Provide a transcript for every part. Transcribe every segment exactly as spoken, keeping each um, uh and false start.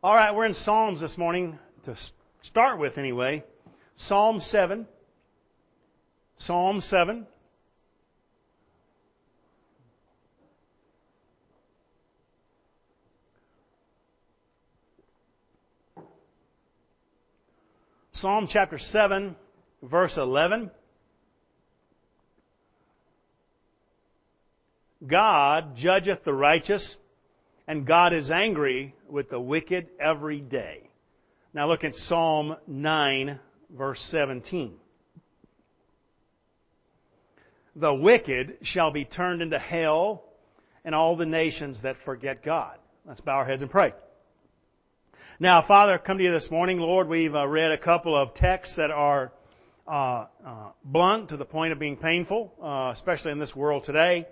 All right, we're in Psalms this morning to start with anyway. Psalm seven. Psalm seven. Psalm chapter seven, verse eleven. God judgeth the righteous, and God is angry with the wicked every day. Now look at Psalm nine, verse seventeen. The wicked shall be turned into hell, and all the nations that forget God. Let's bow our heads and pray. Now, Father, come to you this morning. Lord, we've uh, read a couple of texts that are uh, uh, blunt to the point of being painful, uh, especially in this world today.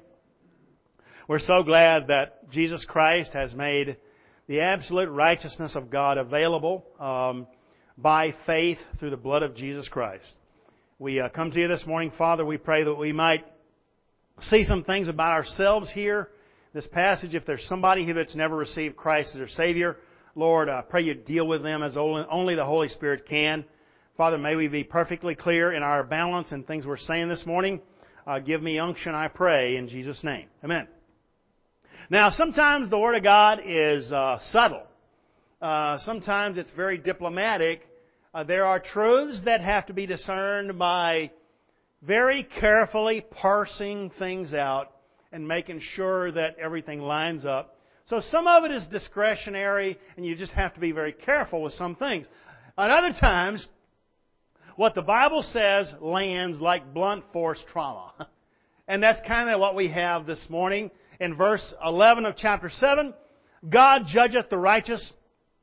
We're so glad that Jesus Christ has made the absolute righteousness of God available um, by faith through the blood of Jesus Christ. We uh, come to you this morning, Father. We pray that we might see some things about ourselves here. This passage, if there's somebody here that's never received Christ as their Savior, Lord, I pray you deal with them as only the Holy Spirit can. Father, may we be perfectly clear in our balance and things we're saying this morning. Uh, give me unction, I pray, in Jesus' name. Amen. Now, sometimes the Word of God is uh, subtle. Uh, sometimes it's very diplomatic. Uh, there are truths that have to be discerned by very carefully parsing things out and making sure that everything lines up. So some of it is discretionary, and you just have to be very careful with some things. At other times, what the Bible says lands like blunt force trauma. And that's kind of what we have this morning. In verse eleven of chapter seven, God judgeth the righteous,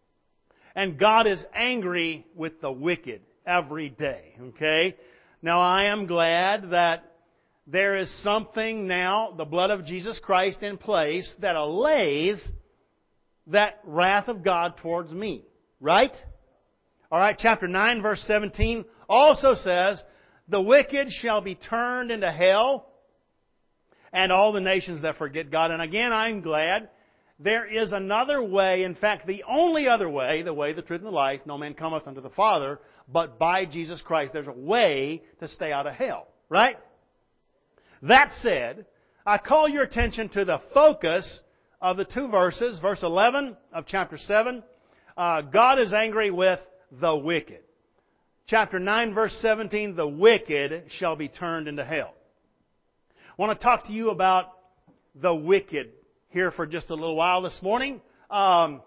and God is angry with the wicked every day. Okay? Now I am glad that there is something now, the blood of Jesus Christ in place, that allays that wrath of God towards me. Right? Alright, chapter nine, verse seventeen also says, the wicked shall be turned into hell, and all the nations that forget God. And again, I'm glad there is another way, in fact, the only other way, the way, the truth, and the life, no man cometh unto the Father, but by Jesus Christ. There's a way to stay out of hell. Right? That said, I call your attention to the focus of the two verses. Verse eleven of chapter seven, uh, God is angry with the wicked. Chapter nine, verse seventeen, the wicked shall be turned into hell. I want to talk to you about the wicked here for just a little while this morning. Um,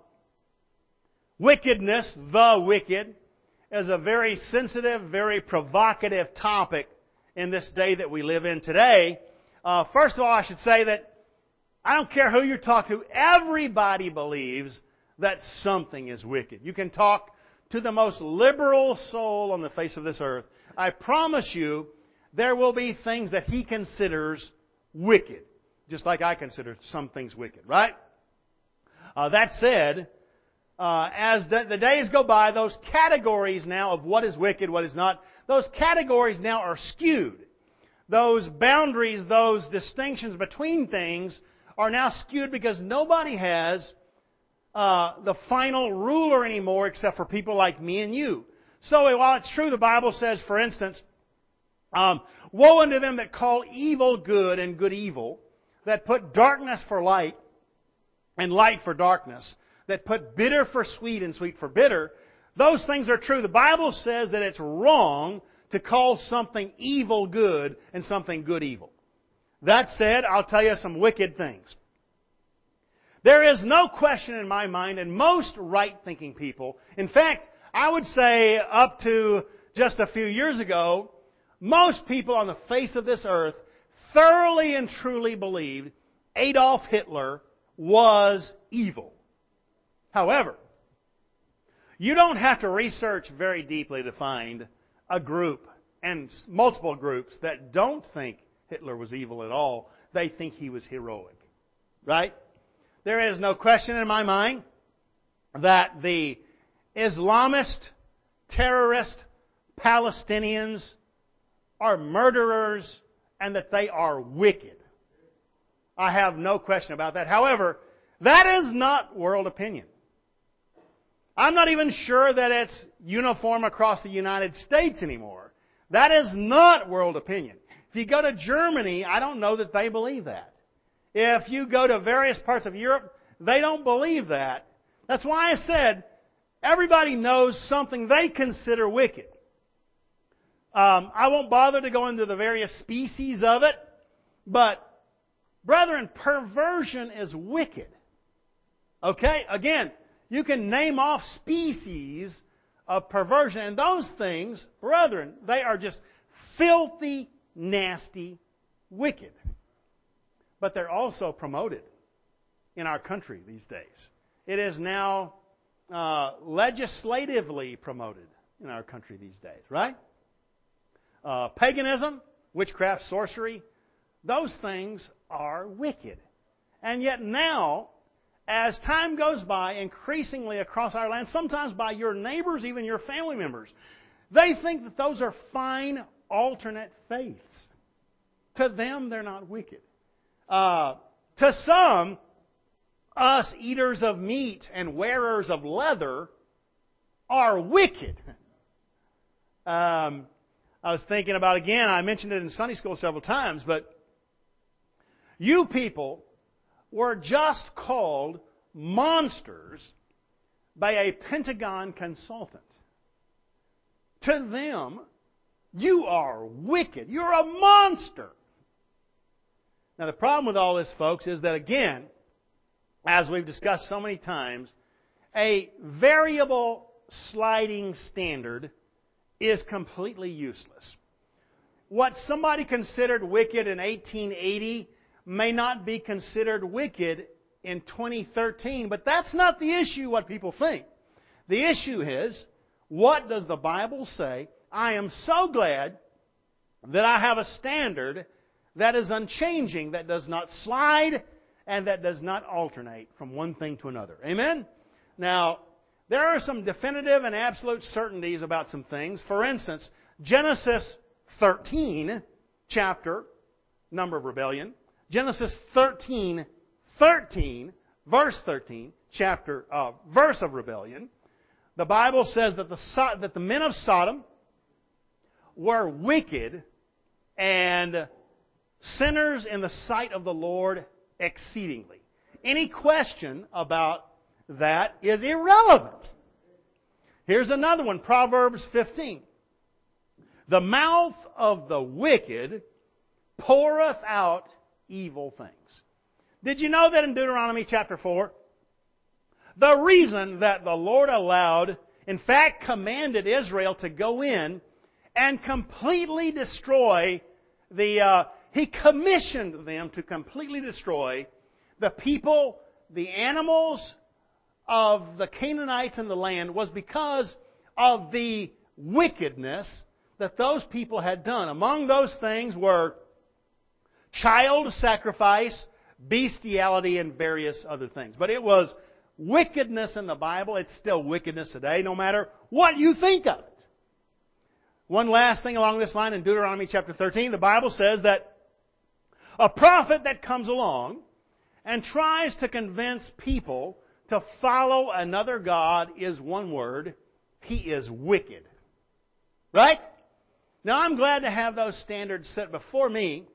wickedness, the wicked, is a very sensitive, very provocative topic in this day that we live in today. Uh, first of all, I should say that I don't care who you talk to, everybody believes that something is wicked. You can talk to the most liberal soul on the face of this earth. I promise you, there will be things that he considers wicked, just like I consider some things wicked, right? Uh, that said, uh, as the, the days go by, those categories now of what is wicked, what is not, those categories now are skewed. Those boundaries, those distinctions between things are now skewed because nobody has uh, the final ruler anymore except for people like me and you. So while it's true the Bible says, for instance, Um, woe unto them that call evil good and good evil, that put darkness for light and light for darkness, that put bitter for sweet and sweet for bitter. Those things are true. The Bible says that it's wrong to call something evil good and something good evil. That said, I'll tell you some wicked things. There is no question in my mind, and most right-thinking people, in fact, I would say up to just a few years ago, most people on the face of this earth thoroughly and truly believed Adolf Hitler was evil. However, you don't have to research very deeply to find a group, and multiple groups, that don't think Hitler was evil at all. They think he was heroic. Right? There is no question in my mind that the Islamist, terrorist Palestinians are murderers and that they are wicked. I have no question about that. However, that is not world opinion. I'm not even sure that it's uniform across the United States anymore. That is not world opinion. If you go to Germany, I don't know that they believe that. If you go to various parts of Europe, they don't believe that. That's why I said everybody knows something they consider wicked. Um, I won't bother to go into the various species of it, but, brethren, perversion is wicked. Okay? Again, you can name off species of perversion, and those things, brethren, they are just filthy, nasty, wicked. But they're also promoted in our country these days. It is now uh, legislatively promoted in our country these days, right? Uh, paganism, witchcraft, sorcery, those things are wicked. And yet now, as time goes by, increasingly across our land, sometimes by your neighbors, even your family members, they think that those are fine alternate faiths. To them, they're not wicked. Uh, to some, us eaters of meat and wearers of leather are wicked. Um, I was thinking about, again, I mentioned it in Sunday school several times, but you people were just called monsters by a Pentagon consultant. To them, you are wicked. You're a monster. Now, the problem with all this, folks, is that, again, as we've discussed so many times, a variable sliding standard is completely useless. What somebody considered wicked in eighteen eighty may not be considered wicked in twenty thirteen, but that's not the issue, what people think. The issue is, what does the Bible say? I am so glad that I have a standard that is unchanging, that does not slide, and that does not alternate from one thing to another. Amen? Now, there are some definitive and absolute certainties about some things. For instance, Genesis thirteen, chapter, number of rebellion. Genesis thirteen, thirteen, verse thirteen, chapter, uh, verse of rebellion. The Bible says that the, that the men of Sodom were wicked and sinners in the sight of the Lord exceedingly. Any question about that is irrelevant. Here's another one, Proverbs fifteen. The mouth of the wicked poureth out evil things. Did you know that in Deuteronomy chapter four? The reason that the Lord allowed, in fact commanded Israel to go in and completely destroy the, uh, He commissioned them to completely destroy the people, the animals of the Canaanites in the land was because of the wickedness that those people had done. Among those things were child sacrifice, bestiality, and various other things. But it was wickedness in the Bible. It's still wickedness today, no matter what you think of it. One last thing along this line in Deuteronomy chapter thirteen, the Bible says that a prophet that comes along and tries to convince people to follow another god is one word. He is wicked. Right? Now, I'm glad to have those standards set before me.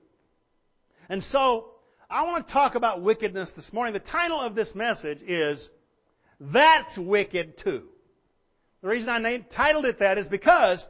And so, I want to talk about wickedness this morning. The title of this message is, That's Wicked Too. The reason I named, titled it that is because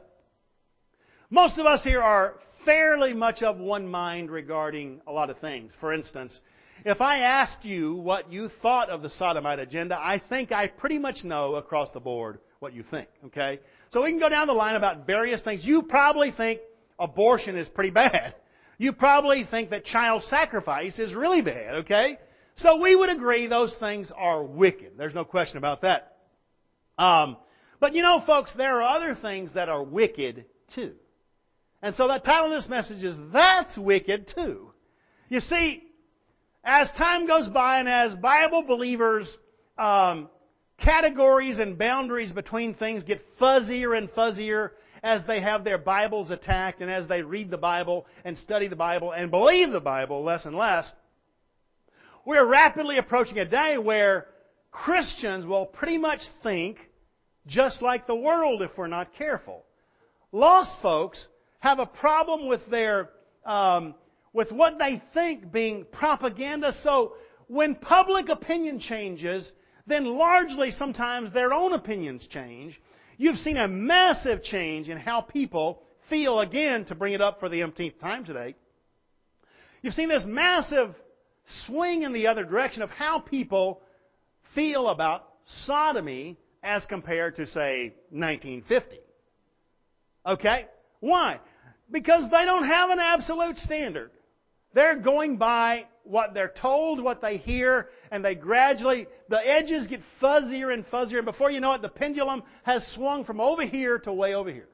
most of us here are fairly much of one mind regarding a lot of things. For instance, if I asked you what you thought of the sodomite agenda, I think I pretty much know across the board what you think. Okay? So we can go down the line about various things. You probably think abortion is pretty bad. You probably think that child sacrifice is really bad. Okay? So we would agree those things are wicked. There's no question about that. Um, but you know, folks, there are other things that are wicked too. And so the title of this message is, That's Wicked Too. You see, as time goes by and as Bible believers, um, categories and boundaries between things get fuzzier and fuzzier as they have their Bibles attacked and as they read the Bible and study the Bible and believe the Bible less and less, we're rapidly approaching a day where Christians will pretty much think just like the world if we're not careful. Lost folks have a problem with their, um, with what they think being propaganda. So when public opinion changes, then largely sometimes their own opinions change. You've seen a massive change in how people feel, again, to bring it up for the umpteenth time today. You've seen this massive swing in the other direction of how people feel about sodomy as compared to, say, nineteen fifty. Okay? Why? Because they don't have an absolute standard. They're going by what they're told, what they hear, and they gradually, the edges get fuzzier and fuzzier, and before you know it, the pendulum has swung from over here to way over here.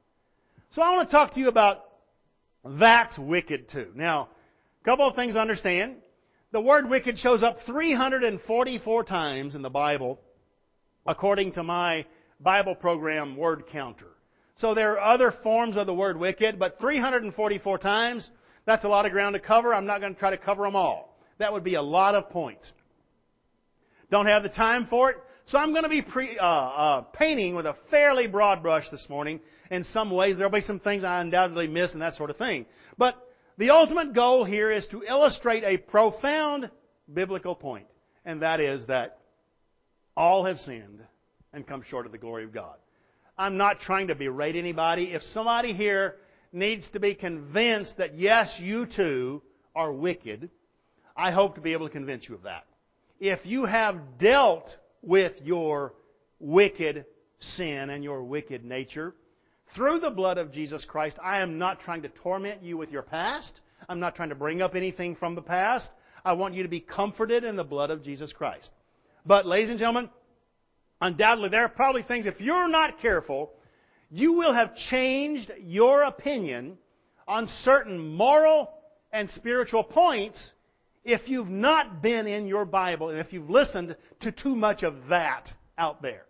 So I want to talk to you about that's wicked too. Now, a couple of things to understand. The word wicked shows up three hundred forty-four times in the Bible, according to my Bible program word counter. So there are other forms of the word wicked, but three hundred forty-four times, that's a lot of ground to cover. I'm not going to try to cover them all. That would be a lot of points. Don't have the time for it. So I'm going to be pre, uh, uh, painting with a fairly broad brush this morning. In some ways, there'll be some things I undoubtedly miss and that sort of thing. But the ultimate goal here is to illustrate a profound biblical point. And that is that all have sinned and come short of the glory of God. I'm not trying to berate anybody. If somebody here needs to be convinced that yes, you too are wicked, I hope to be able to convince you of that. If you have dealt with your wicked sin and your wicked nature through the blood of Jesus Christ, I am not trying to torment you with your past. I'm not trying to bring up anything from the past. I want you to be comforted in the blood of Jesus Christ. But, ladies and gentlemen, undoubtedly there are probably things, if you're not careful, you will have changed your opinion on certain moral and spiritual points if you've not been in your Bible and if you've listened to too much of that out there.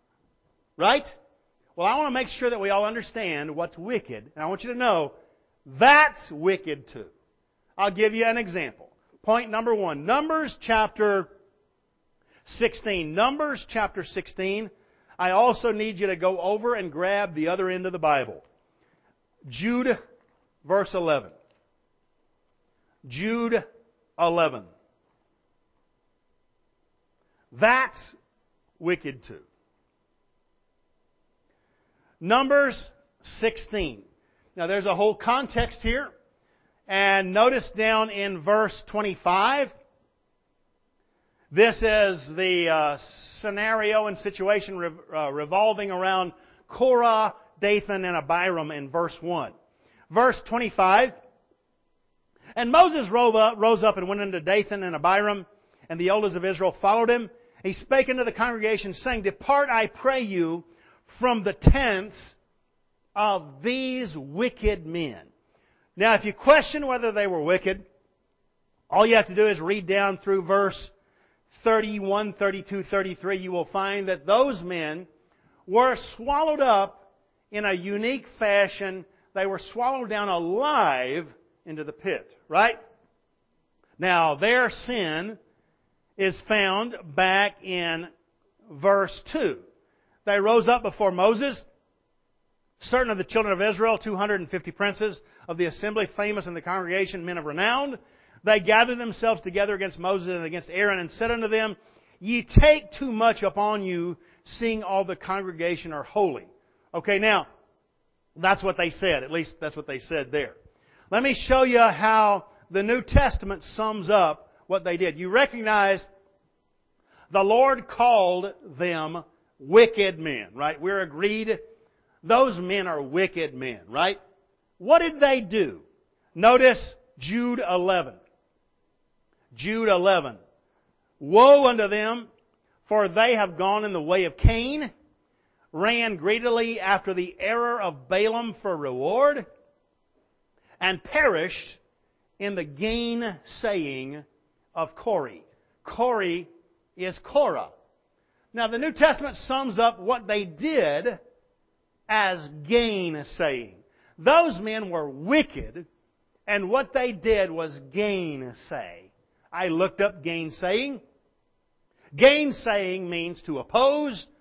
Right? Well, I want to make sure that we all understand what's wicked. And I want you to know that's wicked too. I'll give you an example. Point number one. Numbers chapter sixteen. Numbers chapter sixteen. I also need you to go over and grab the other end of the Bible. Jude, verse eleven. Jude eleven. That's wicked too. Numbers sixteen. Now there's a whole context here. And notice down in verse twenty-five. This is the uh, scenario and situation re- uh, revolving around Korah, Dathan, and Abiram in verse one. Verse twenty-five. And Moses rose up, rose up and went unto Dathan and Abiram, and the elders of Israel followed him. He spake unto the congregation, saying, Depart, I pray you, from the tents of these wicked men. Now, if you question whether they were wicked, all you have to do is read down through verse thirty-one, thirty-two, thirty-three. You will find that those men were swallowed up in a unique fashion. They were swallowed down alive into the pit, right? Now, their sin is found back in verse two. They rose up before Moses, certain of the children of Israel, two hundred fifty princes of the assembly, famous in the congregation, men of renown. They gathered themselves together against Moses and against Aaron, and said unto them, Ye take too much upon you, seeing all the congregation are holy. Okay, now, that's what they said. At least that's what they said there. Let me show you how the New Testament sums up what they did. You recognize the Lord called them wicked men, right? We're agreed those men are wicked men, right? What did they do? Notice Jude eleven. Jude eleven. Woe unto them, for they have gone in the way of Cain, ran greedily after the error of Balaam for reward, and perished in the gainsaying of Korah. Korah is Korah. Now, the New Testament sums up what they did as gainsaying. Those men were wicked, and what they did was gainsay. I looked up gainsaying. Gainsaying means to oppose,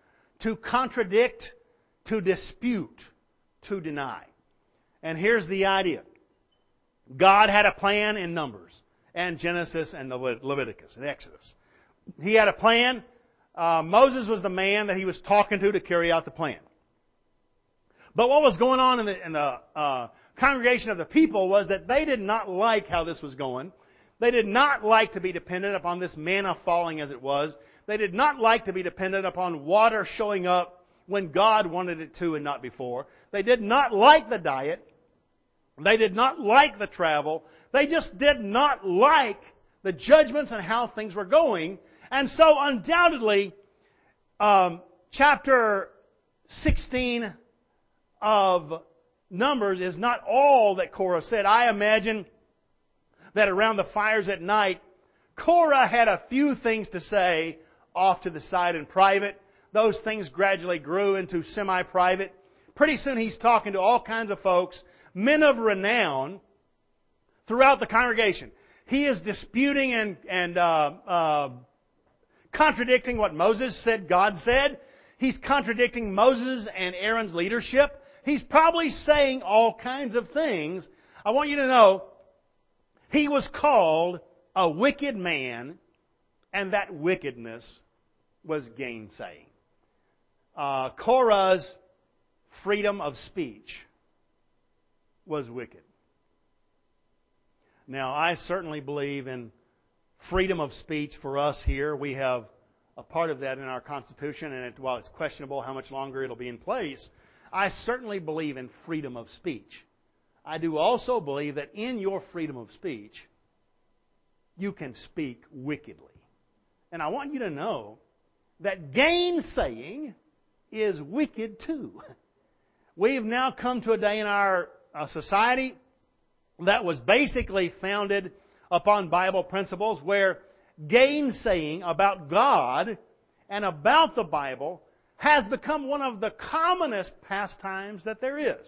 to contradict, to dispute, to deny. And here's the idea. God had a plan in Numbers and Genesis and Leviticus and Exodus. He had a plan. Uh, Moses was the man that he was talking to to carry out the plan. But what was going on in the, in the uh, congregation of the people was that they did not like how this was going. They did not like to be dependent upon this manna falling as it was. They did not like to be dependent upon water showing up when God wanted it to and not before. They did not like the diet. They did not like the travel. They just did not like the judgments and how things were going. And so undoubtedly, um, chapter sixteen of Numbers is not all that Korah said. I imagine that around the fires at night, Korah had a few things to say off to the side in private. Those things gradually grew into semi-private. Pretty soon he's talking to all kinds of folks, men of renown, throughout the congregation. He is disputing and, and uh, uh, contradicting what Moses said God said. He's contradicting Moses and Aaron's leadership. He's probably saying all kinds of things. I want you to know, he was called a wicked man, and that wickedness was gainsaying. Uh, Korah's freedom of speech was wicked. Now, I certainly believe in freedom of speech for us here. We have a part of that in our Constitution, and it, while it's questionable how much longer it'll be in place, I certainly believe in freedom of speech. I do also believe that in your freedom of speech, you can speak wickedly. And I want you to know that gainsaying is wicked too. We've now come to a day in our uh, society that was basically founded upon Bible principles where gainsaying about God and about the Bible has become one of the commonest pastimes that there is.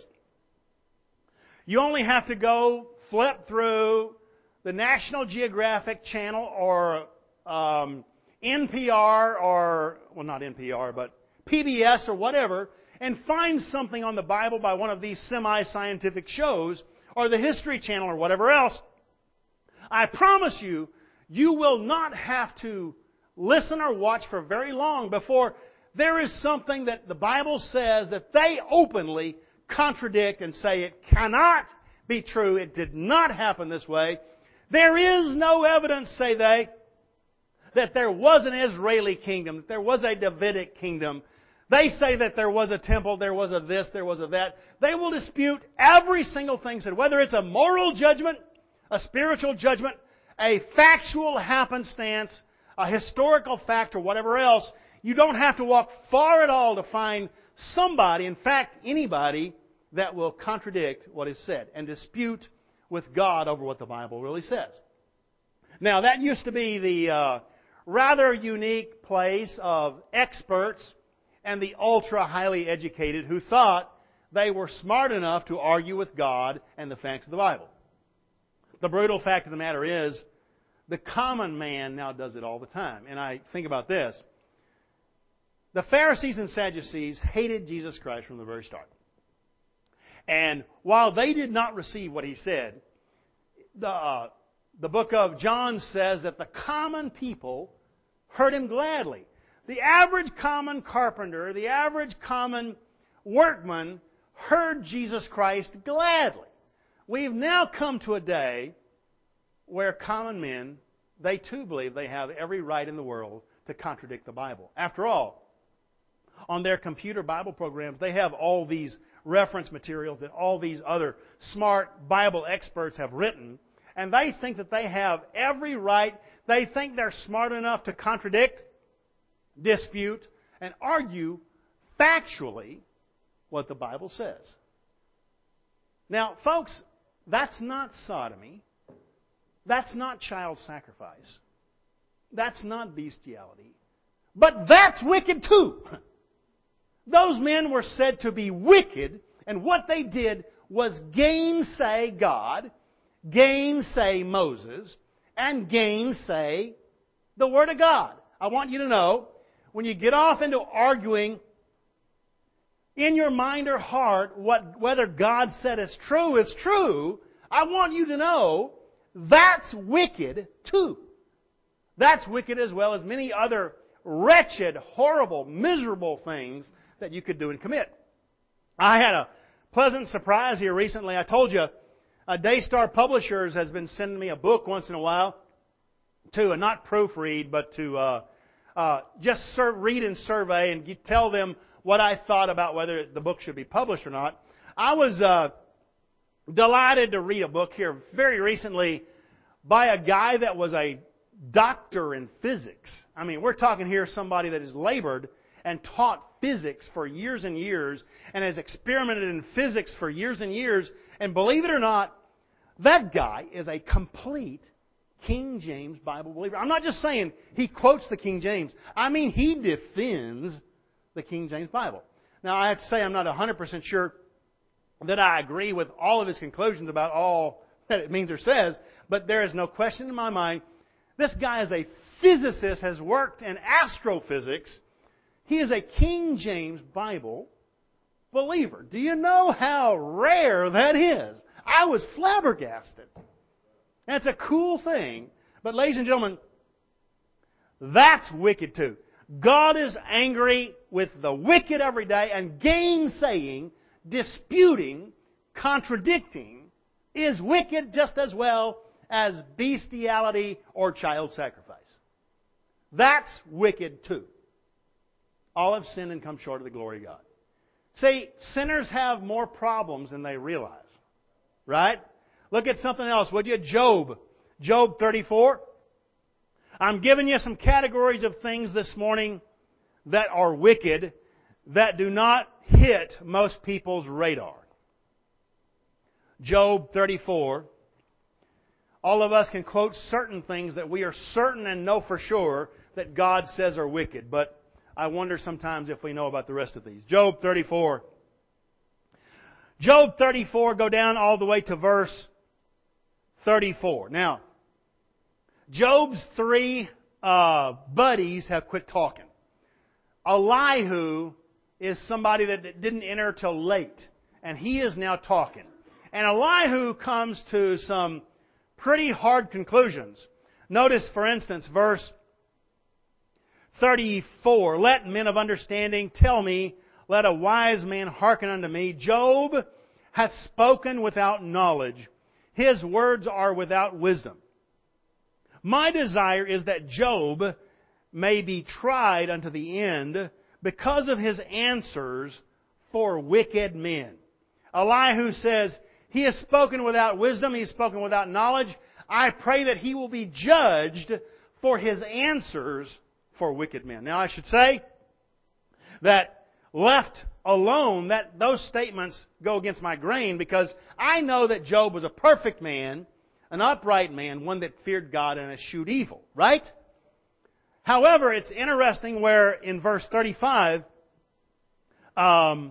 You only have to go flip through the National Geographic Channel or um, N P R or, well, not N P R, but P B S or whatever, and find something on the Bible by one of these semi-scientific shows or the History Channel or whatever else. I promise you, you will not have to listen or watch for very long before there is something that the Bible says that they openly contradict and say it cannot be true. It did not happen this way. There is no evidence, say they, that there was an Israeli kingdom, that there was a Davidic kingdom. They say that there was a temple, there was a this, there was a that. They will dispute every single thing said, whether it's a moral judgment, a spiritual judgment, a factual happenstance, a historical fact, or whatever else. You don't have to walk far at all to find somebody, in fact, anybody, that will contradict what is said and dispute with God over what the Bible really says. Now, that used to be the uh, rather unique place of experts and the ultra highly educated who thought they were smart enough to argue with God and the facts of the Bible. The brutal fact of the matter is, the common man now does it all the time. And I think about this. The Pharisees and Sadducees hated Jesus Christ from the very start. And while they did not receive what He said, the, uh, the book of John says that the common people heard Him gladly. The average common carpenter, the average common workman heard Jesus Christ gladly. We've now come to a day where common men, they too believe they have every right in the world to contradict the Bible. After all, on their computer Bible programs, they have all these reference materials that all these other smart Bible experts have written, and they think that they have every right. They think they're smart enough to contradict, dispute, and argue factually what the Bible says. Now, folks, that's not sodomy. That's not child sacrifice. That's not bestiality. But that's wicked too. Those men were said to be wicked, and what they did was gainsay God, gainsay Moses, and gainsay the Word of God. I want you to know, when you get off into arguing in your mind or heart what whether God said is true is true, I want you to know that's wicked too. That's wicked as well as many other wretched, horrible, miserable things that you could do and commit. I had a pleasant surprise here recently. I told you, uh, Daystar Publishers has been sending me a book once in a while to uh, not proofread, but to uh, uh, just sur- read and survey and get, tell them what I thought about whether the book should be published or not. I was uh, delighted to read a book here very recently by a guy that was a doctor in physics. I mean, we're talking here somebody that has labored and taught physics for years and years and has experimented in physics for years and years. And believe it or not, that guy is a complete King James Bible believer. I'm not just saying he quotes the King James. I mean, he defends the King James Bible. Now, I have to say I'm not one hundred percent sure that I agree with all of his conclusions about all that it means or says, but there is no question in my mind, this guy is a physicist, has worked in astrophysics. He is a King James Bible believer. Do you know how rare that is? I was flabbergasted. That's a cool thing. But ladies and gentlemen, that's wicked too. God is angry with the wicked every day, and gainsaying, disputing, contradicting is wicked just as well as bestiality or child sacrifice. That's wicked too. All have sinned and come short of the glory of God. See, sinners have more problems than they realize. Right? Look at something else, would you? Job. Job thirty-four. I'm giving you some categories of things this morning that are wicked, that do not hit most people's radar. Job thirty-four. All of us can quote certain things that we are certain and know for sure that God says are wicked. But I wonder sometimes if we know about the rest of these. Job thirty-four. Job thirty-four, go down all the way to verse thirty-four. Now, Job's three uh, buddies have quit talking. Elihu is somebody that didn't enter till late, and he is now talking. And Elihu comes to some pretty hard conclusions. Notice, for instance, verse thirty-four. Let men of understanding tell me, let a wise man hearken unto me. Job hath spoken without knowledge. His words are without wisdom. My desire is that Job may be tried unto the end because of his answers for wicked men. Elihu says, he has spoken without wisdom, he has spoken without knowledge. I pray that he will be judged for his answers for wicked men. Now I should say that left alone, that those statements go against my grain, because I know that Job was a perfect man, an upright man, one that feared God and eschewed evil, right? However, it's interesting where in verse thirty-five, um,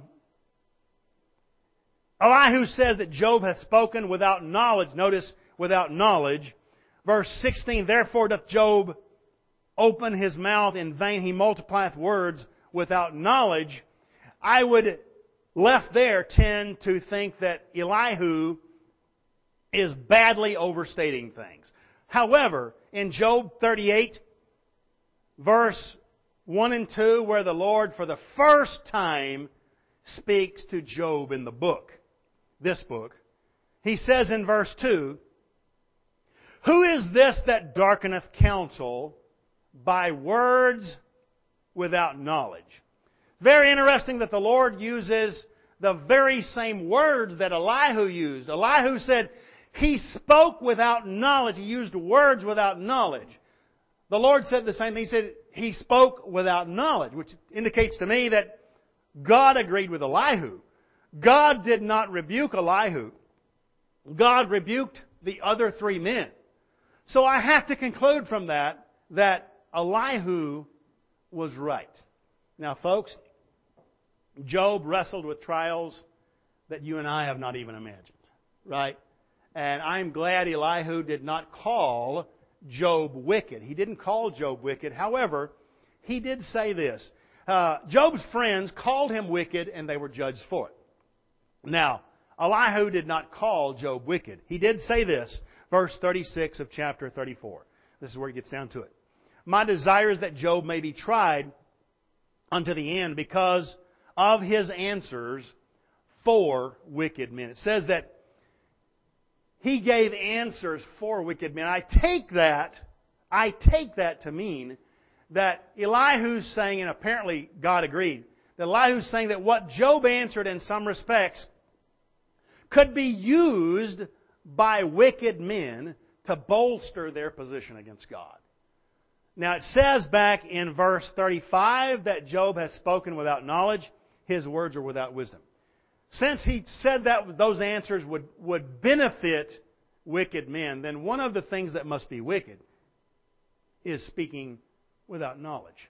Elihu says that Job hath spoken without knowledge. Notice, without knowledge. Verse sixteen, therefore doth Job open his mouth in vain. He multiplieth words without knowledge. I would, left there, tend to think that Elihu is badly overstating things. However, in Job thirty-eight, verse one and two, where the Lord for the first time speaks to Job in the book, this book, he says in verse two, who is this that darkeneth counsel by words without knowledge? Very interesting that the Lord uses the very same words that Elihu used. Elihu said, he spoke without knowledge. He used words without knowledge. The Lord said the same thing. He said, he spoke without knowledge, which indicates to me that God agreed with Elihu. God did not rebuke Elihu. God rebuked the other three men. So I have to conclude from that that Elihu was right. Now, folks, Job wrestled with trials that you and I have not even imagined, right? And I'm glad Elihu did not call Job wicked. He didn't call Job wicked. However, he did say this. Uh, Job's friends called him wicked, and they were judged for it. Now, Elihu did not call Job wicked. He did say this, verse thirty-six of chapter thirty-four. This is where it gets down to it. My desire is that Job may be tried unto the end because of his answers for wicked men. It says that he gave answers for wicked men. I take that, I take that to mean that Elihu's saying, and apparently God agreed, that Elihu's saying that what Job answered in some respects could be used by wicked men to bolster their position against God. Now it says back in verse thirty-five that Job has spoken without knowledge, his words are without wisdom. Since he said that those answers would, would benefit wicked men, then one of the things that must be wicked is speaking without knowledge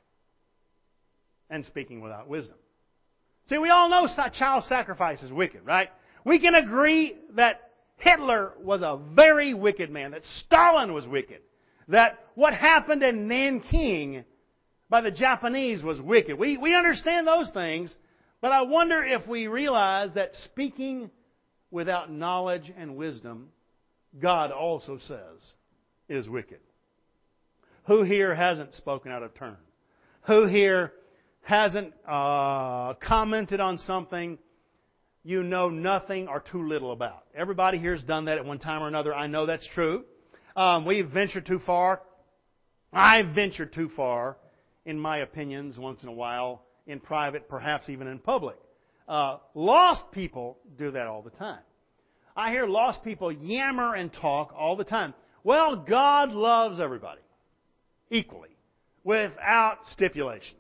and speaking without wisdom. See, we all know child sacrifice is wicked, right? We can agree that Hitler was a very wicked man, that Stalin was wicked, that what happened in Nanking by the Japanese was wicked. We, we understand those things, but I wonder if we realize that speaking without knowledge and wisdom, God also says, is wicked. Who here hasn't spoken out of turn? Who here hasn't uh, commented on something you know nothing or too little about? Everybody here has done that at one time or another. I know that's true. Um, we've ventured too far. I've ventured too far in my opinions once in a while, in private, perhaps even in public. Uh, lost people do that all the time. I hear lost people yammer and talk all the time. Well, God loves everybody equally, without stipulation.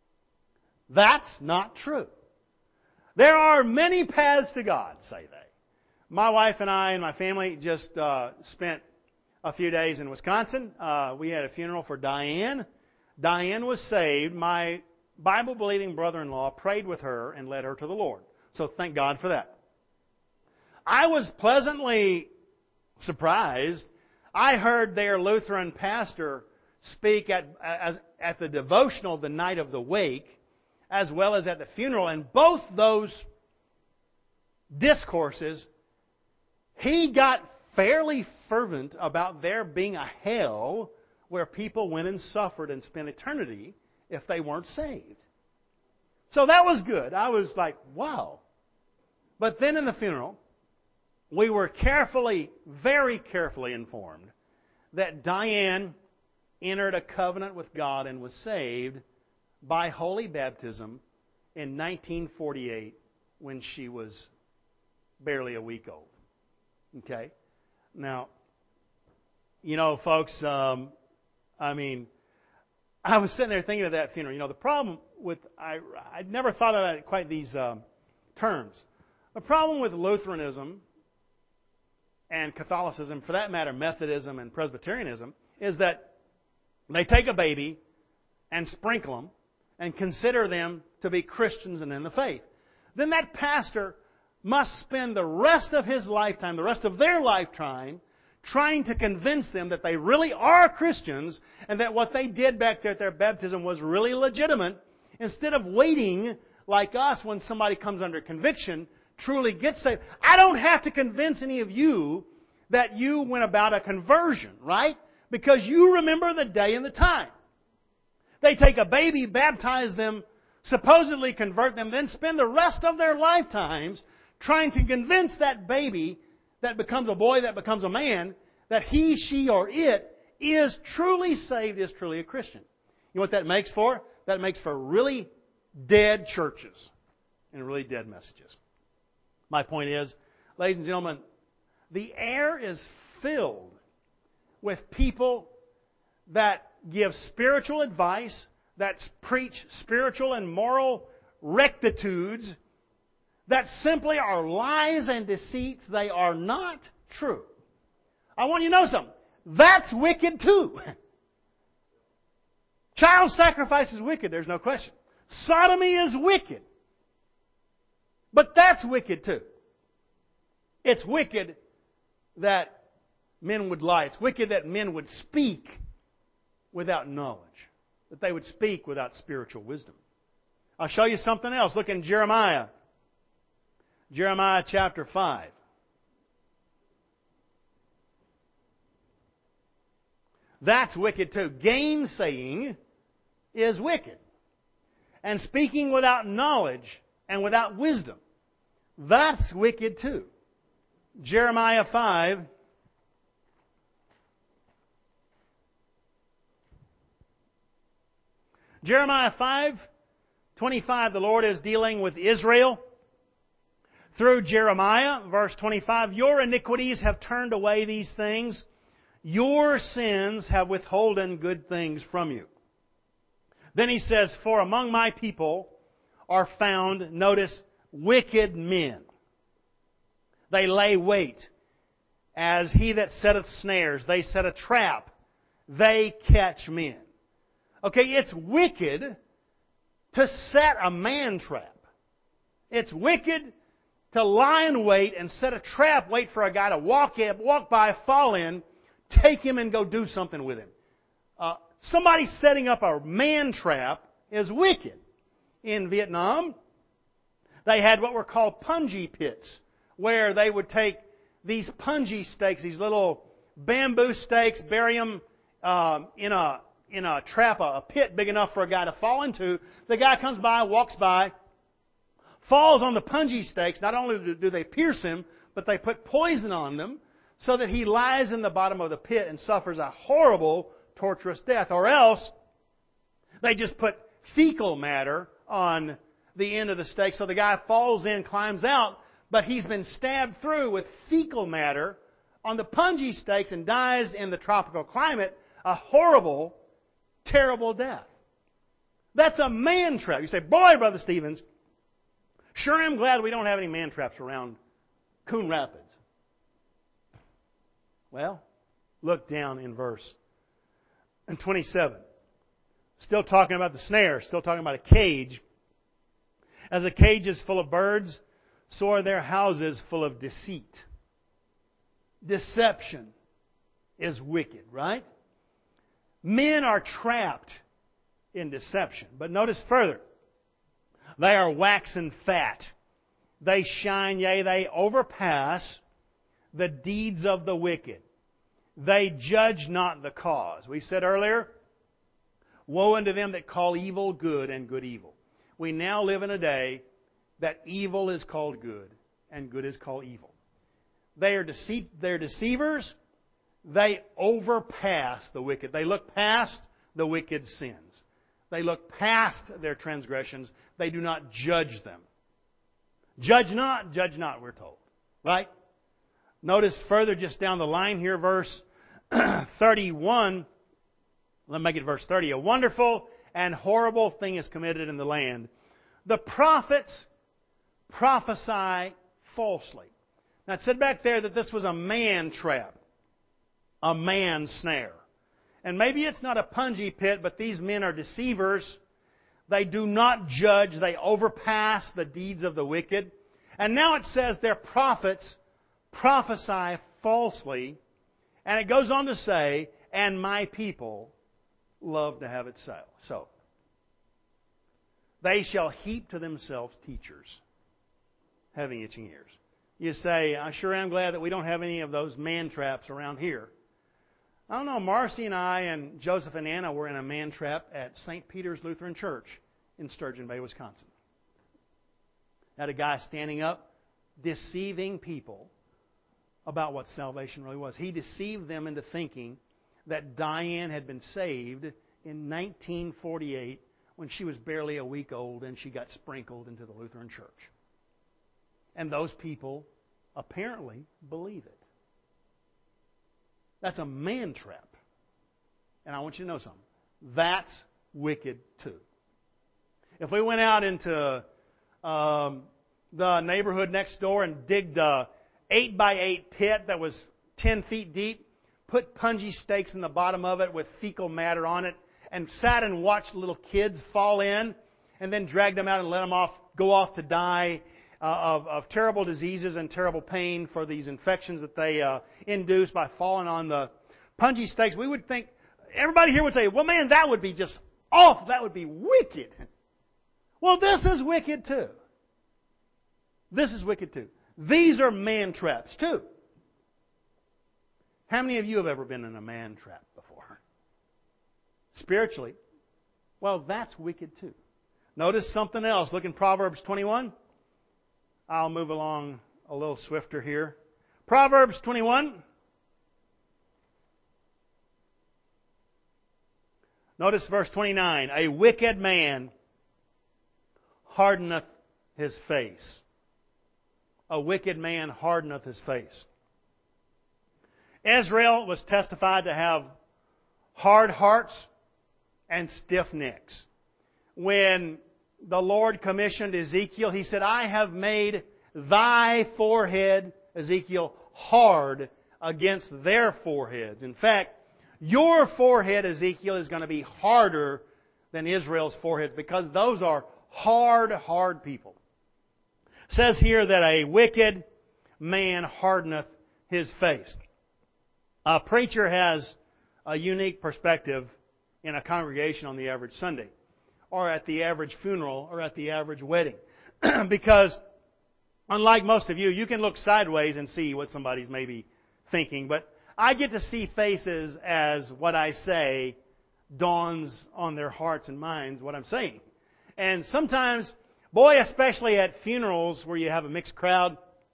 That's not true. There are many paths to God, say they. My wife and I and my family just uh, spent a few days in Wisconsin. Uh, we had a funeral for Diane. Diane was saved. My Bible-believing brother-in-law prayed with her and led her to the Lord. So thank God for that. I was pleasantly surprised. I heard their Lutheran pastor speak at, as, at the devotional the night of the wake, as well as at the funeral. And both those discourses, he got fairly fervent about there being a hell where people went and suffered and spent eternity if they weren't saved. So that was good. I was like, wow. But then in the funeral, we were carefully, very carefully informed that Diane entered a covenant with God and was saved by holy baptism in nineteen forty-eight when she was barely a week old. Okay? Now, you know, folks, um, I mean, I was sitting there thinking of that funeral. You know, the problem with, I, I'd never thought about it quite these um, terms. The problem with Lutheranism and Catholicism, for that matter, Methodism and Presbyterianism, is that they take a baby and sprinkle them and consider them to be Christians and in the faith. Then that pastor must spend the rest of his lifetime, the rest of their lifetime, trying to convince them that they really are Christians and that what they did back there at their baptism was really legitimate, instead of waiting like us when somebody comes under conviction, truly gets saved. I don't have to convince any of you that you went about a conversion, right? Because you remember the day and the time. They take a baby, baptize them, supposedly convert them, then spend the rest of their lifetimes trying to convince that baby that becomes a boy, that becomes a man, that he, she, or it is truly saved, is truly a Christian. You know what that makes for? That makes for really dead churches and really dead messages. My point is, ladies and gentlemen, the air is filled with people that give spiritual advice, that preach spiritual and moral rectitudes, that simply are lies and deceits. They are not true. I want you to know something. That's wicked too. Child sacrifice is wicked, there's no question. Sodomy is wicked. But that's wicked too. It's wicked that men would lie. It's wicked that men would speak without knowledge. That they would speak without spiritual wisdom. I'll show you something else. Look in Jeremiah. Jeremiah chapter five. That's wicked too. Gainsaying is wicked. And speaking without knowledge and without wisdom, that's wicked too. Jeremiah five. Jeremiah five twenty-five, the Lord is dealing with Israel through Jeremiah. Verse twenty-five, your iniquities have turned away these things. Your sins have withholden good things from you. Then he says, for among my people are found, notice, wicked men. They lay wait. As he that setteth snares, they set a trap. They catch men. Okay, it's wicked to set a man trap. It's wicked to lie in wait and set a trap, wait for a guy to walk in, walk by, fall in, take him and go do something with him. Uh, somebody setting up a man trap is wicked. In Vietnam, they had what were called punji pits, where they would take these punji stakes, these little bamboo stakes, bury them uh, in a in a trap, a, a pit big enough for a guy to fall into. The guy comes by, walks by, falls on the punji stakes. Not only do they pierce him, but they put poison on them so that he lies in the bottom of the pit and suffers a horrible, torturous death. Or else, they just put fecal matter on the end of the stake so the guy falls in, climbs out, but he's been stabbed through with fecal matter on the punji stakes and dies in the tropical climate a horrible, terrible death. That's a man trap. You say, boy, Brother Stevens, sure am glad we don't have any man traps around Coon Rapids. Well, look down in verse twenty-seven. Still talking about the snare, still talking about a cage. As a cage is full of birds, so are their houses full of deceit. Deception is wicked, right? Men are trapped in deception. But notice further. They are waxen fat. They shine, yea, they overpass the deeds of the wicked. They judge not the cause. We said earlier, woe unto them that call evil good and good evil. We now live in a day that evil is called good and good is called evil. They are deceit, they're deceivers. They overpass the wicked. They look past the wicked sins. They look past their transgressions. They do not judge them. Judge not, judge not, we're told. Right? Notice further just down the line here, verse thirty-one. Let me make it verse thirty. A wonderful and horrible thing is committed in the land. The prophets prophesy falsely. Now it said back there that this was a man trap. A man snare. And maybe it's not a punji pit, but these men are deceivers. They do not judge. They overpass the deeds of the wicked. And now it says their prophets prophesy falsely. And it goes on to say, and my people love to have it so. So, they shall heap to themselves teachers, having itching ears. You say, I sure am glad that we don't have any of those man traps around here. I don't know, Marcy and I and Joseph and Anna were in a man trap at Saint Peter's Lutheran Church in Sturgeon Bay, Wisconsin. Had a guy standing up, deceiving people about what salvation really was. He deceived them into thinking that Diane had been saved in nineteen forty-eight when she was barely a week old and she got sprinkled into the Lutheran Church. And those people apparently believe it. That's a man trap. And I want you to know something. That's wicked too. If we went out into um, the neighborhood next door and digged a eight by eight pit that was ten feet deep, put punji stakes in the bottom of it with fecal matter on it, and sat and watched little kids fall in, and then dragged them out and let them off, go off to die uh, of, of terrible diseases and terrible pain for these infections that they uh, induce by falling on the punji stakes, we would think, everybody here would say, well, man, that would be just awful. That would be wicked. Well, this is wicked too. This is wicked too. These are man traps too. How many of you have ever been in a man trap before? Spiritually. Well, that's wicked too. Notice something else. Look in Proverbs twenty-one. I'll move along a little swifter here. Proverbs twenty-one. Notice verse twenty-nine. A wicked man hardeneth his face. A wicked man hardeneth his face. Israel was testified to have hard hearts and stiff necks. When the Lord commissioned Ezekiel, He said, I have made thy forehead, Ezekiel, hard against their foreheads. In fact, your forehead, Ezekiel, is going to be harder than Israel's foreheads because those are hard, hard people. It says here that a wicked man hardeneth his face. A preacher has a unique perspective in a congregation on the average Sunday, or at the average funeral, or at the average wedding. Because, unlike most of you, you can look sideways and see what somebody's maybe thinking, but I get to see faces as what I say dawns on their hearts and minds, what I'm saying. And sometimes, boy, especially at funerals where you have a mixed crowd,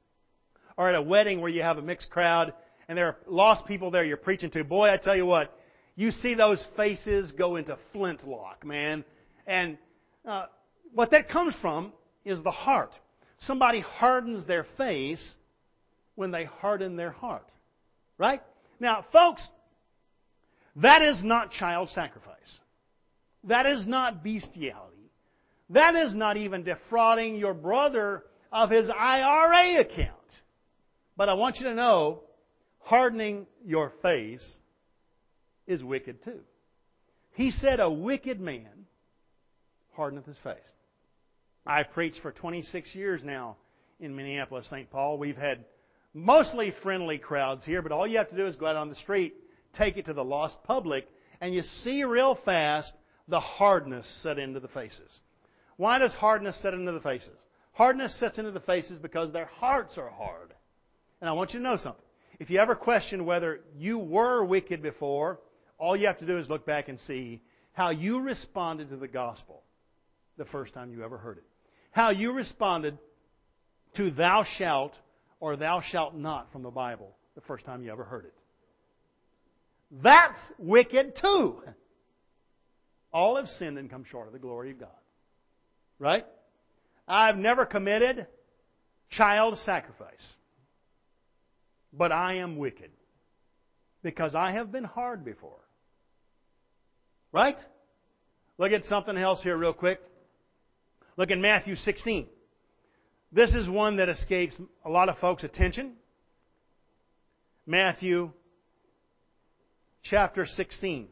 or at a wedding where you have a mixed crowd, and there are lost people there you're preaching to, boy, I tell you what, you see those faces go into flintlock, man. And uh, what that comes from is the heart. Somebody hardens their face when they harden their heart. Right? Now, folks, that is not child sacrifice. That is not bestiality. That is not even defrauding your brother of his I R A account. But I want you to know, hardening your face is wicked too. He said, a wicked man hardeneth his face. I've preached for twenty-six years now in Minneapolis, Saint Paul. We've had mostly friendly crowds here, but all you have to do is go out on the street, take it to the lost public, and you see real fast the hardness set into the faces. Why does hardness set into the faces? Hardness sets into the faces because their hearts are hard. And I want you to know something. If you ever question whether you were wicked before, all you have to do is look back and see how you responded to the gospel the first time you ever heard it. How you responded to thou shalt or thou shalt not from the Bible the first time you ever heard it. That's wicked too. All have sinned and come short of the glory of God. Right? I've never committed child sacrifice. But I am wicked. Because I have been hard before. Right? Look at something else here real quick. Look at Matthew sixteen. This is one that escapes a lot of folks' attention. Matthew chapter sixteen.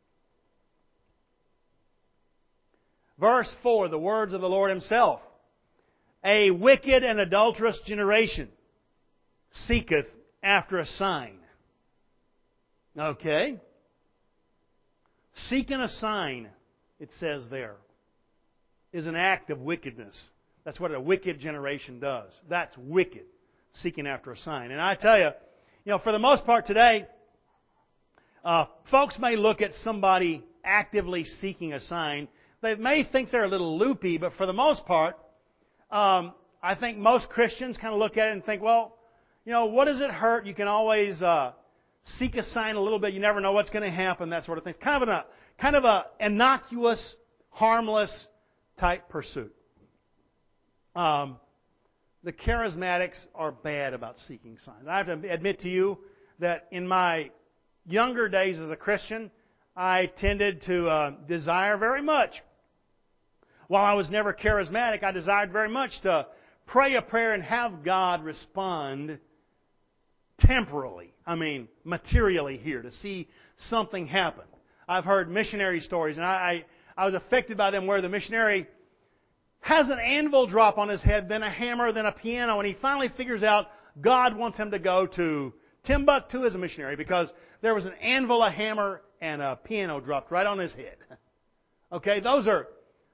Verse four, the words of the Lord Himself. A wicked and adulterous generation seeketh after a sign. Okay. Seeking a sign, it says there, is an act of wickedness. That's what a wicked generation does. That's wicked, seeking after a sign. And I tell you, you know, for the most part today, uh, folks may look at somebody actively seeking a sign. They may think they're a little loopy, but for the most part, um, I think most Christians kind of look at it and think, well, you know, what does it hurt? You can always uh, seek a sign a little bit. You never know what's going to happen, that sort of thing. It's kind of a kind of a innocuous, harmless type pursuit. Um, the charismatics are bad about seeking signs. I have to admit to you that in my younger days as a Christian, I tended to uh, desire very much. While I was never charismatic, I desired very much to pray a prayer and have God respond temporally, I mean materially here, to see something happen. I've heard missionary stories, and I, I, I was affected by them, where the missionary has an anvil drop on his head, then a hammer, then a piano, and he finally figures out God wants him to go to Timbuktu as a missionary because there was an anvil, a hammer, and a piano dropped right on his head. Okay, those are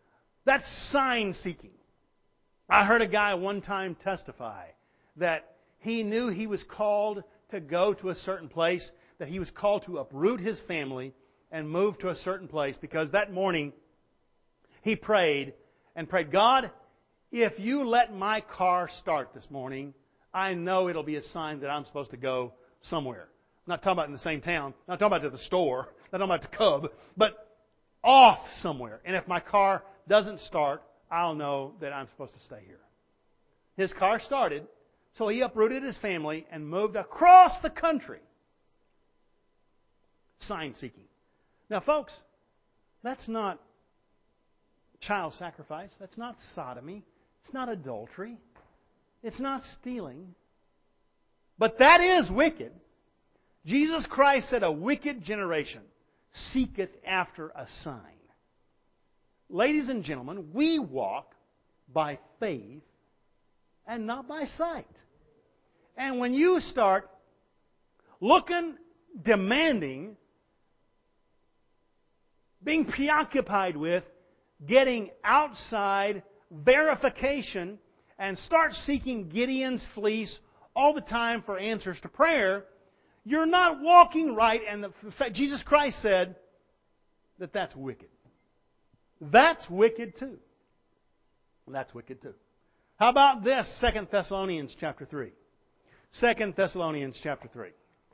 That's sign seeking. I heard a guy one time testify that he knew he was called to go to a certain place, that he was called to uproot his family and move to a certain place, because that morning he prayed and prayed, God, if you let my car start this morning, I know it'll be a sign that I'm supposed to go somewhere. I'm not talking about in the same town, not talking about to the store, not talking about to Cub, but off somewhere. And if my car doesn't start, I'll know that I'm supposed to stay here. His car started, so he uprooted his family and moved across the country. Sign seeking. Now, folks, that's not child sacrifice. That's not sodomy. It's not adultery. It's not stealing. But that is wicked. Jesus Christ said, a wicked generation seeketh after a sign. Ladies and gentlemen, we walk by faith and not by sight. And when you start looking, demanding, being preoccupied with getting outside verification and start seeking Gideon's fleece all the time for answers to prayer, you're not walking right. And the, Jesus Christ said that that's wicked. That's wicked too. That's wicked too. How about this? Second Thessalonians chapter three. Second Thessalonians chapter three.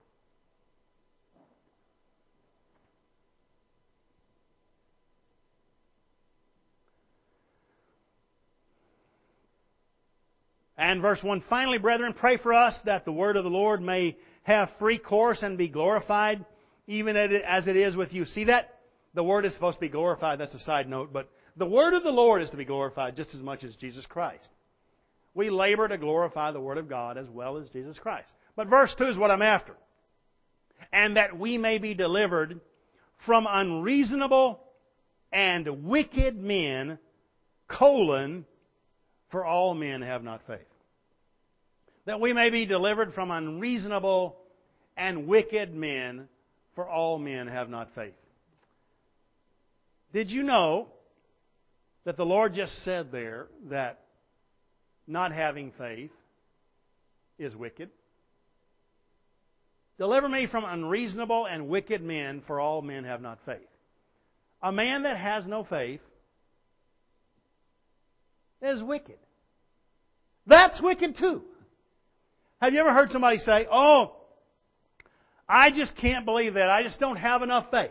And verse one, finally, brethren, pray for us that the word of the Lord may have free course and be glorified, even as it is with you. See that? The word is supposed to be glorified. That's a side note. But the word of the Lord is to be glorified just as much as Jesus Christ. We labor to glorify the word of God as well as Jesus Christ. But verse two is what I'm after. And that we may be delivered from unreasonable and wicked men, colon, for all men have not faith. That we may be delivered from unreasonable and wicked men, for all men have not faith. Did you know that the Lord just said there that not having faith is wicked? Deliver me from unreasonable and wicked men, for all men have not faith. A man that has no faith is wicked. That's wicked too. Have you ever heard somebody say, oh, I just can't believe that. I just don't have enough faith.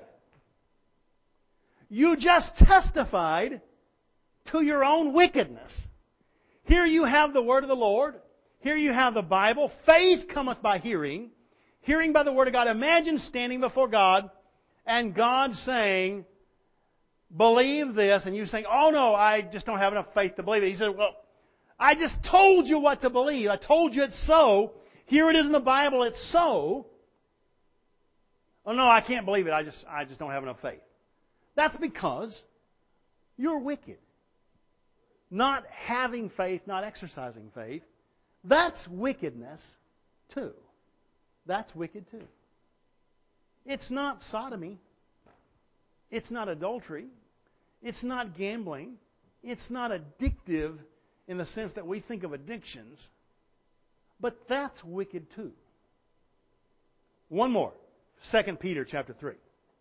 You just testified to your own wickedness. Here you have the word of the Lord. Here you have the Bible. Faith cometh by hearing. Hearing by the word of God. Imagine standing before God and God saying, believe this. And you saying, oh no, I just don't have enough faith to believe it. He said, well, I just told you what to believe. I told you it's so. Here it is in the Bible. It's so. Oh no, I can't believe it. I just, I just don't have enough faith. That's because you're wicked. Not having faith, not exercising faith, that's wickedness too. That's wicked too. It's not sodomy. It's not adultery. It's not gambling. It's not addictive in the sense that we think of addictions. But that's wicked too. One more. Second Peter chapter three.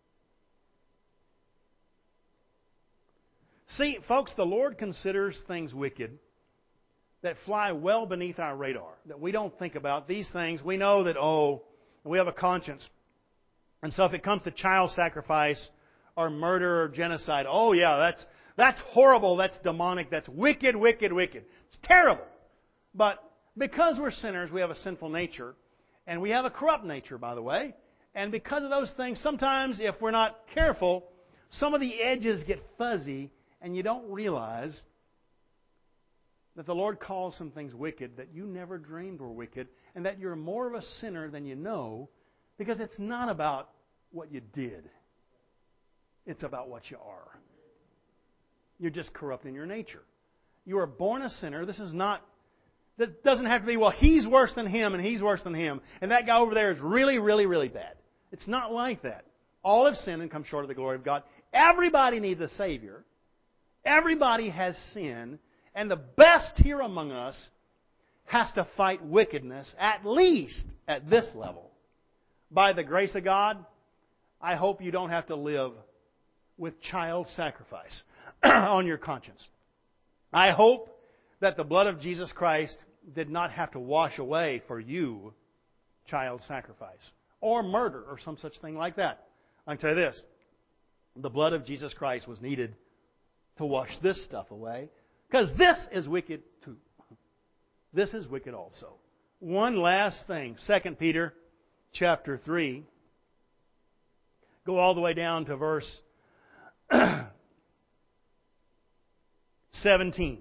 See, folks, the Lord considers things wicked that fly well beneath our radar, that we don't think about. These things, we know that, oh, we have a conscience. And so if it comes to child sacrifice or murder or genocide, oh yeah, that's that's horrible, that's demonic, that's wicked, wicked, wicked. It's terrible. But because we're sinners, we have a sinful nature, and we have a corrupt nature, by the way. And because of those things, sometimes if we're not careful, some of the edges get fuzzy, and you don't realize that the Lord calls some things wicked that you never dreamed were wicked, and that you're more of a sinner than you know, because it's not about what you did. It's about what you are. You're just corrupt in your nature. You are born a sinner. This is not, that doesn't have to be, well, he's worse than him and he's worse than him, and that guy over there is really, really, really bad. It's not like that. All have sinned and come short of the glory of God. Everybody needs a Savior. Everybody has sin, and the best here among us has to fight wickedness, at least at this level. By the grace of God, I hope you don't have to live with child sacrifice on your conscience. I hope that the blood of Jesus Christ did not have to wash away for you child sacrifice or murder or some such thing like that. I can tell you this, the blood of Jesus Christ was needed to wash this stuff away, because this is wicked too. This is wicked also. One last thing, Second Peter chapter three. Go all the way down to verse seventeen.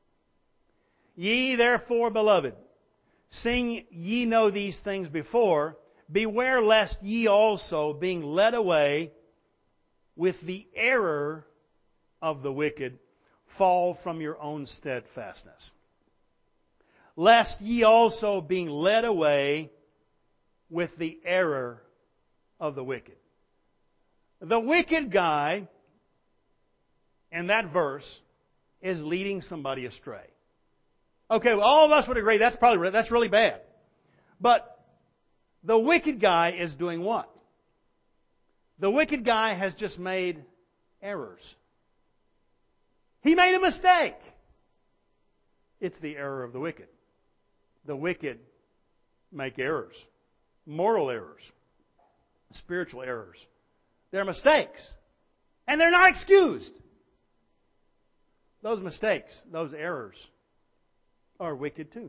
Ye therefore, beloved, seeing ye know these things before, beware lest ye also, being led away with the error of the wicked, fall from your own steadfastness. Lest ye also, being led away with the error of the wicked. The wicked guy in that verse is leading somebody astray. Okay, well, all of us would agree that's probably that's really bad. But the wicked guy is doing what? The wicked guy has just made errors. He made a mistake. It's the error of the wicked. The wicked make errors. Moral errors. Spiritual errors. They're mistakes. And they're not excused. Those mistakes, those errors, are wicked too.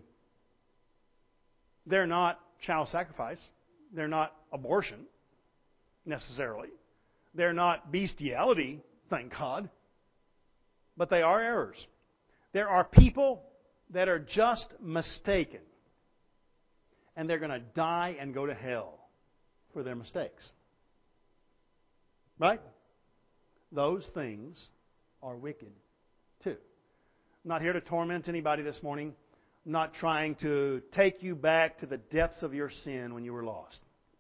They're not child sacrifice. They're not abortion, necessarily. They're not bestiality, thank God. But they are errors. There are people that are just mistaken. And they're going to die and go to hell for their mistakes. Right? Those things are wicked too. I'm not here to torment anybody this morning. I'm not trying to take you back to the depths of your sin when you were lost.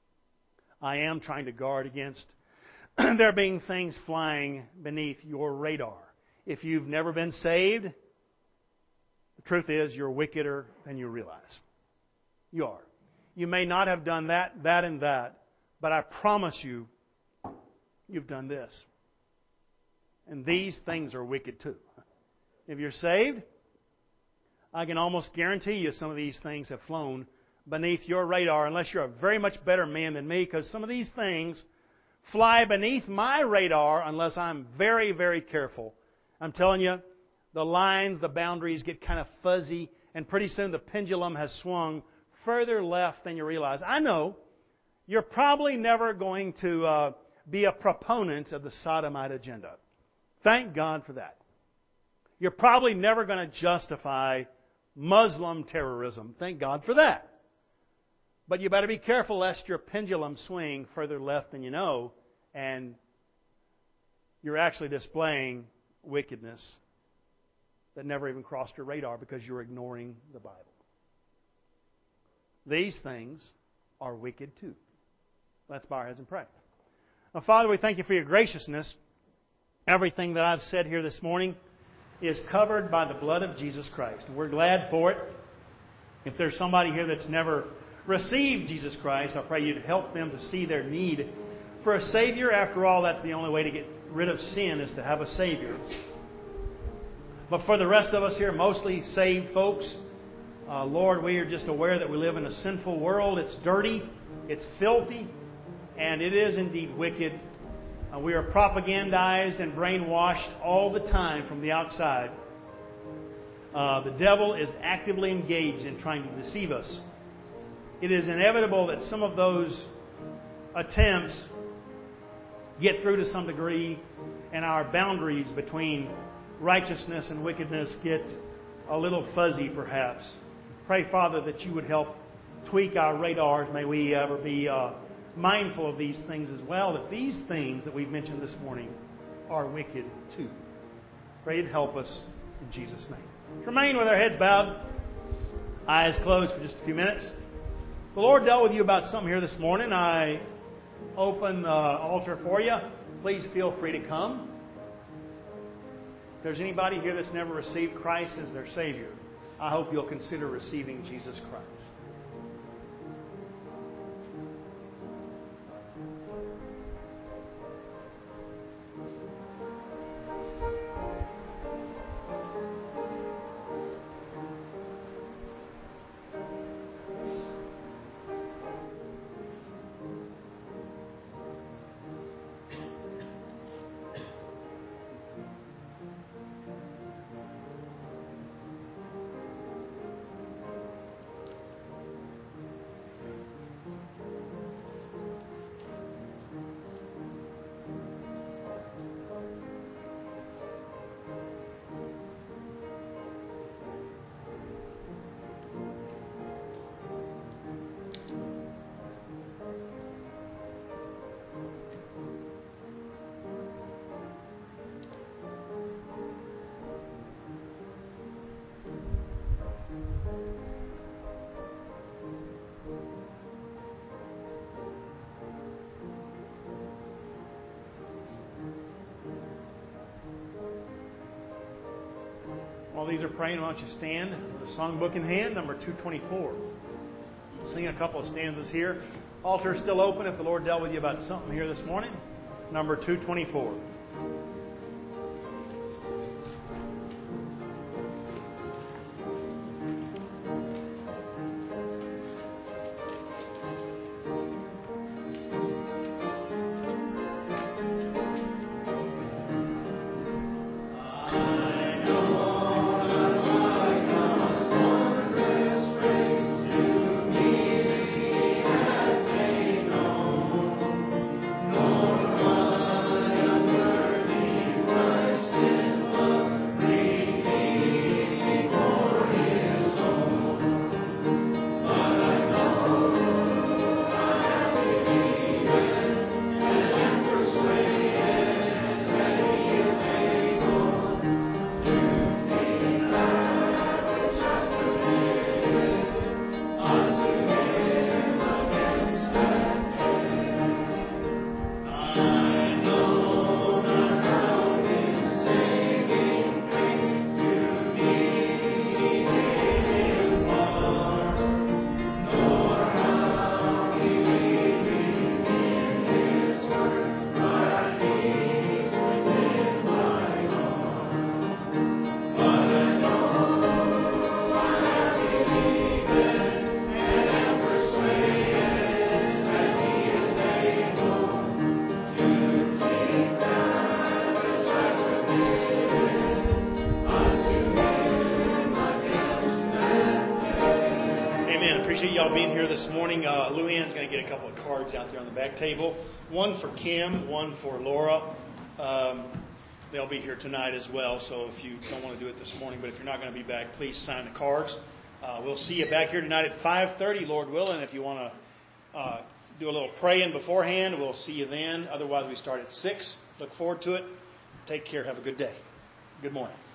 I am trying to guard against there being things flying beneath your radar. If you've never been saved, the truth is you're wickeder than you realize. You are. You may not have done that, that, and that, but I promise you, you've done this. And these things are wicked too. If you're saved, I can almost guarantee you some of these things have flown beneath your radar, unless you're a very much better man than me, because some of these things fly beneath my radar unless I'm very, very careful. I'm telling you, the lines, the boundaries get kind of fuzzy, and pretty soon the pendulum has swung further left than you realize. I know you're probably never going to uh, be a proponent of the sodomite agenda. Thank God for that. You're probably never going to justify Muslim terrorism. Thank God for that. But you better be careful lest your pendulum swing further left than you know, and you're actually displaying wickedness that never even crossed your radar because you're ignoring the Bible. These things are wicked too. Let's bow our heads and pray. Now, Father, we thank you for your graciousness. Everything that I've said here this morning is covered by the blood of Jesus Christ. And we're glad for it. If there's somebody here that's never received Jesus Christ, I pray you'd help them to see their need for a Savior. After all, that's the only way to get rid of sin, is to have a Savior. But for the rest of us here, mostly saved folks, uh, Lord, we are just aware that we live in a sinful world. It's dirty, it's filthy, and it is indeed wicked. Uh, we are propagandized and brainwashed all the time from the outside. Uh, the devil is actively engaged in trying to deceive us. It is inevitable that some of those attempts get through to some degree, and our boundaries between righteousness and wickedness get a little fuzzy, perhaps. Pray, Father, that you would help tweak our radars. May we ever be uh, mindful of these things as well, that these things that we've mentioned this morning are wicked too. Pray you'd help us in Jesus' name. Remain with our heads bowed, eyes closed for just a few minutes. The Lord dealt with you about something here this morning. I open the altar for you. Please feel free to come. there's anybody here that's never received Christ as their Savior, I hope you'll consider receiving Jesus Christ. While these are praying, why don't you stand with a songbook in hand, number two twenty-four. Sing a couple of stanzas here. Altar is still open if the Lord dealt with you about something here this morning. Number two twenty-four. Y'all being here this morning. Uh, Lou Ann's going to get a couple of cards out there on the back table. One for Kim, one for Laura. Um, they'll be here tonight as well, so if you don't want to do it this morning, but if you're not going to be back, please sign the cards. Uh, we'll see you back here tonight at five thirty, Lord willing. If you want to uh, do a little praying beforehand, we'll see you then. Otherwise, we start at six. Look forward to it. Take care. Have a good day. Good morning.